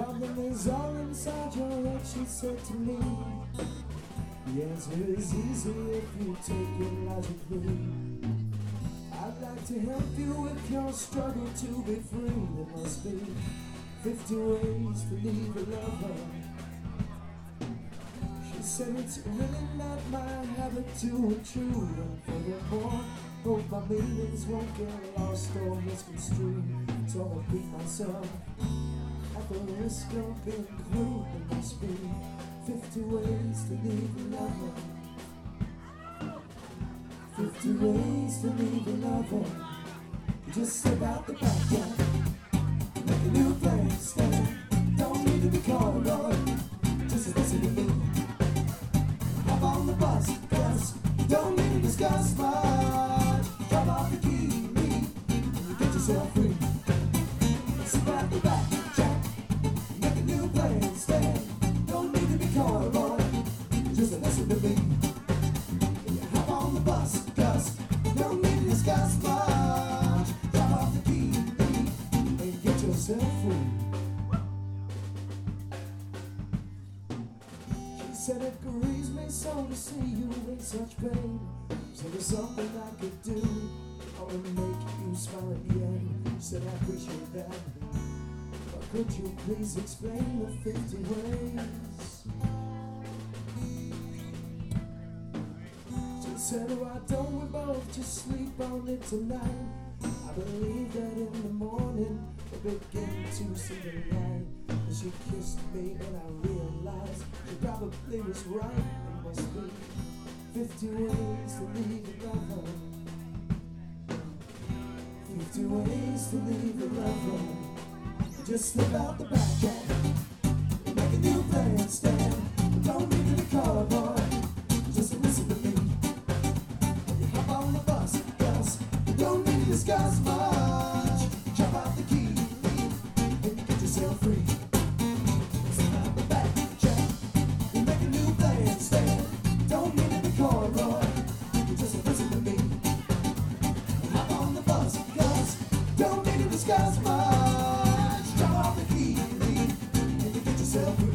problem is all inside your head, she said to me. The answer is easy if you take it logically. I'd like to help you with your struggle to be free. There must be 50 ways to leave a lover. She said it's really not my habit to intrude, and furthermore, hope my meanings won't get lost or misconstrued. So I repeat myself at the risk of being crude. There must be 50 ways to leave a lover. 50 ways to leave a lover. Just step out the back door, make a new plan, stand. Don't need to be called on, just listen to me. Hop on the bus, cause you don't need to discuss much. Drop off the key, leave, and you get yourself free. Step out the back, check, make a new plan, stand. Don't need to be called on, just listen to me. Hop on the bus, cause you don't need to discuss much. Drop off the key, leave, and get yourself free. She said it grieves me so to see you in such pain. So there's something I could do, I will make you smile at the end. She said I appreciate that, but could you please explain the 50 ways? She said, why don't we both just sleep on it tonight? I believe that in the morning we'll begin to see the light. And she kissed me and I realized she probably was right. There must be 50 ways to leave a lover. 50 ways to leave a lover. Just slip out the back door, make a new plan, stand. Don't need to be called boy, just listen to me. You hop on the bus, cause you don't need to discuss much. Drop out the key, and you get yourself free. Slip out the back, check, you make a new plan, stand. Don't need to be called boy, just listen to me. You hop on the bus, cause you don't need to discuss much. Drop off the key, and you get yourself free.